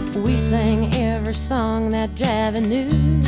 We sang every song that Javi knew.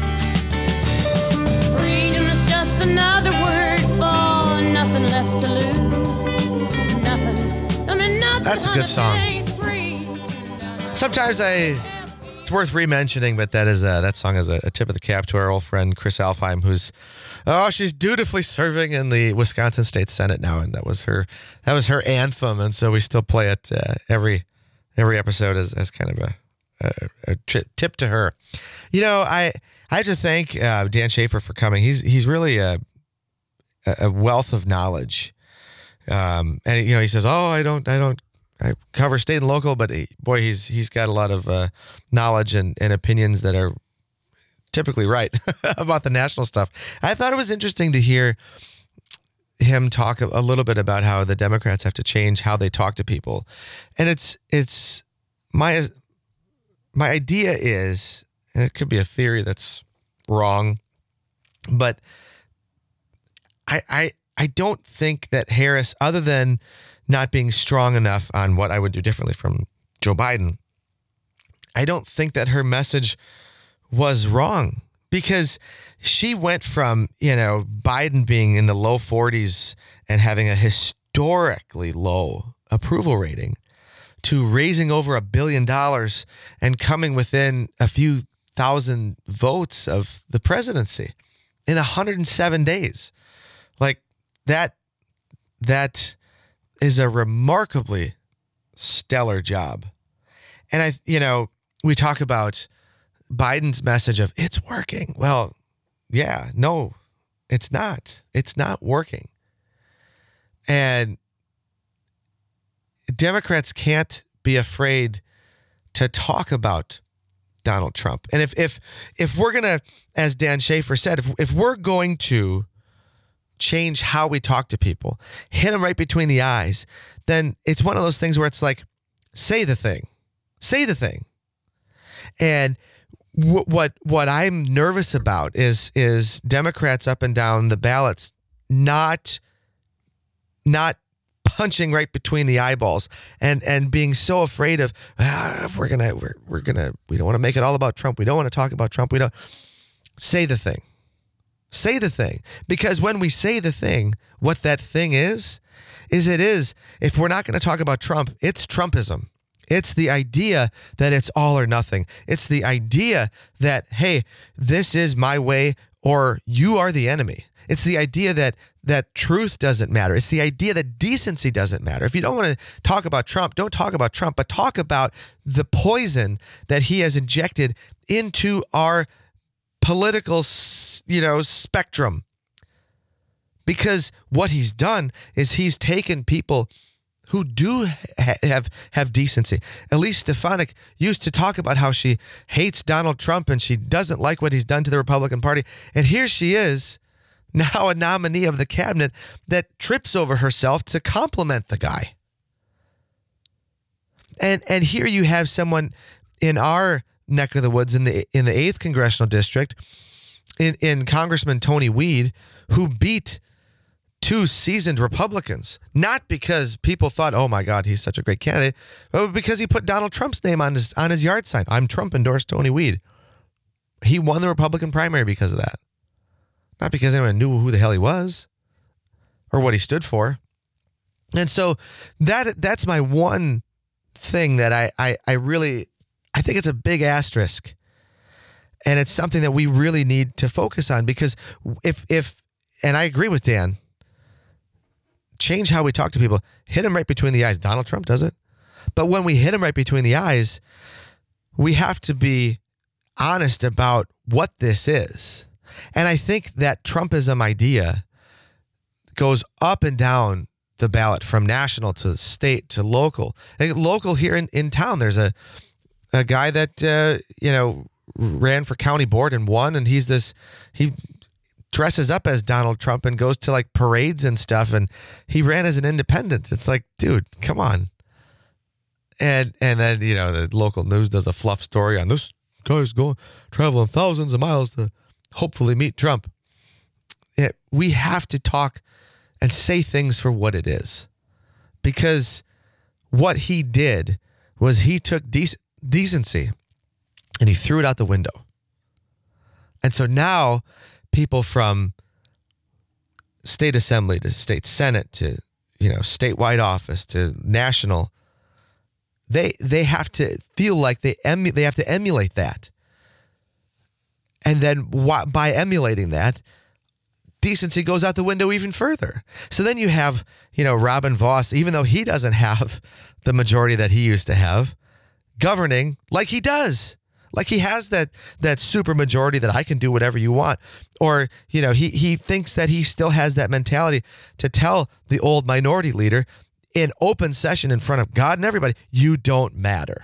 Freedom's just another word for nothing left to lose. Nothing. I mean, nothing. That's a good song. Sometimes it's worth re-mentioning, but that song is a tip of the cap to our old friend Chris Alfheim, who's she's dutifully serving in the Wisconsin State Senate now, and that was her anthem, and so we still play it every episode as kind of a tip to her. You know, I have to thank Dan Schaefer for coming. He's really a wealth of knowledge, and you know, he says, I cover state and local, but he's got a lot of knowledge and opinions that are typically right about the national stuff. I thought it was interesting to hear him talk a little bit about how the Democrats have to change how they talk to people. And it's my idea is, and it could be a theory that's wrong, but I don't think that Harris, other than not being strong enough on what I would do differently from Joe Biden, I don't think that her message was wrong, because she went from, you know, Biden being in the low 40s and having a historically low approval rating to raising over $1 billion and coming within a few thousand votes of the presidency in 107 days. Like that is a remarkably stellar job. And we talk about Biden's message of it's working. Well, yeah, no, it's not. It's not working. And Democrats can't be afraid to talk about Donald Trump. And if we're going to, as Dan Schaefer said, if we're going to change how we talk to people, hit them right between the eyes, then it's one of those things where it's like, say the thing. And what I'm nervous about is Democrats up and down the ballots not punching right between the eyeballs and being so afraid of if we don't want to make it all about Trump. We don't want to talk about Trump. We don't say the thing. Say the thing. Because when we say the thing, what that thing is if we're not going to talk about Trump, it's Trumpism. It's the idea that it's all or nothing. It's the idea that, hey, this is my way or you are the enemy. It's the idea that truth doesn't matter. It's the idea that decency doesn't matter. If you don't want to talk about Trump, don't talk about Trump, but talk about the poison that he has injected into our political, spectrum. Because what he's done is he's taken people who do have decency. Elise Stefanik used to talk about how she hates Donald Trump and she doesn't like what he's done to the Republican Party. And here she is, now a nominee of the cabinet that trips over herself to compliment the guy. And here you have someone in our neck of the woods in the 8th congressional district, in Congressman Tony Weed, who beat two seasoned Republicans, not because people thought, oh my God, he's such a great candidate, but because he put Donald Trump's name on his yard sign. I'm Trump endorsed Tony Weed. He won the Republican primary because of that. Not because anyone knew who the hell he was or what he stood for. And so that's my one thing that I think it's a big asterisk. And it's something that we really need to focus on, because if and I agree with Dan, change how we talk to people, hit them right between the eyes. Donald Trump does it. But when we hit them right between the eyes, we have to be honest about what this is. And I think that Trumpism idea goes up and down the ballot, from national to state to local. Local here in town, there's a guy that, ran for county board and won. And he dresses up as Donald Trump and goes to like parades and stuff. And he ran as an independent. It's like, dude, come on. And then, the local news does a fluff story on this guy's traveling thousands of miles to hopefully meet Trump. We have to talk and say things for what it is, because what he did was he took decency, and he threw it out the window. And so now people from state assembly to state senate to, statewide office to national, they have to feel like they have to emulate that. And then by emulating that, decency goes out the window even further. So then you have, Robin Vos, even though he doesn't have the majority that he used to have, governing like he does. Like he has that super majority that I can do whatever you want. Or, he thinks that he still has that mentality to tell the old minority leader in open session in front of God and everybody, you don't matter.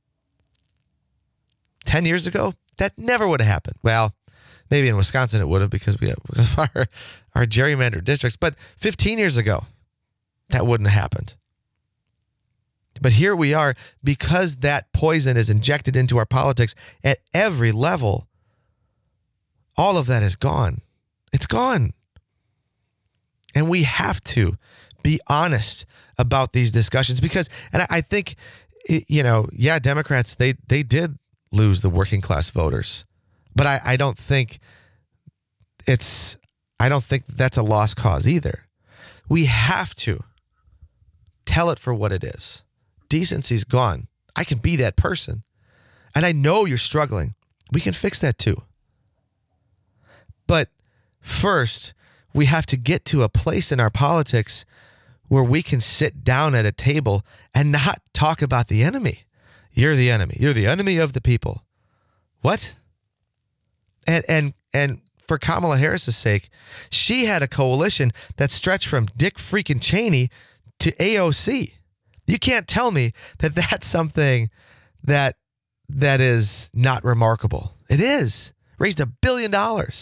10 years ago, that never would have happened. Well, maybe in Wisconsin it would have because we have our gerrymandered districts. But 15 years ago, that wouldn't have happened. But here we are, because that poison is injected into our politics at every level. All of that is gone. It's gone. And we have to be honest about these discussions because, and I think, Democrats, they did lose the working class voters. But I don't think that's a lost cause either. We have to tell it for what it is. Decency's gone. I can be that person. And I know you're struggling. We can fix that too. But first, we have to get to a place in our politics where we can sit down at a table and not talk about the enemy. You're the enemy. You're the enemy of the people. What? And for Kamala Harris's sake, she had a coalition that stretched from Dick freaking Cheney to AOC. You can't tell me that that's something that is not remarkable. It is. Raised $1 billion.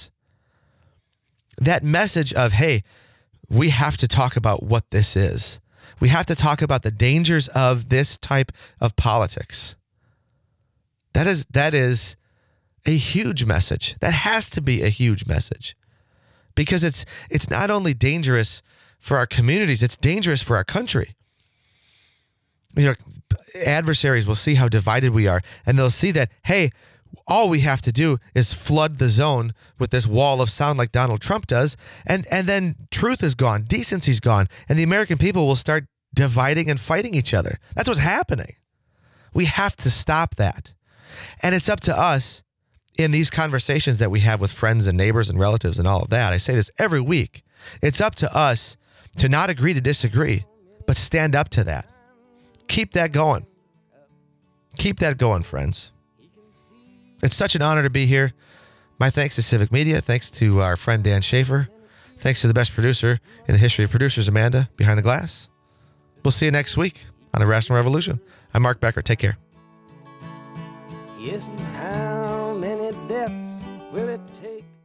That message of, hey, we have to talk about what this is. We have to talk about the dangers of this type of politics. That is a huge message. That has to be a huge message. Because it's not only dangerous for our communities, it's dangerous for our country. Adversaries will see how divided we are, and they'll see that, hey, all we have to do is flood the zone with this wall of sound like Donald Trump does, and then truth is gone, decency's gone, and the American people will start dividing and fighting each other. That's what's happening. We have to stop that. And it's up to us in these conversations that we have with friends and neighbors and relatives and all of that. I say this every week. It's up to us to not agree to disagree, but stand up to that. Keep that going. Keep that going, friends. It's such an honor to be here. My thanks to Civic Media. Thanks to our friend Dan Schaefer. Thanks to the best producer in the history of producers, Amanda, behind the glass. We'll see you next week on The Rational Revolution. I'm Mark Becker. Take care. Yes, and how many deaths will it take?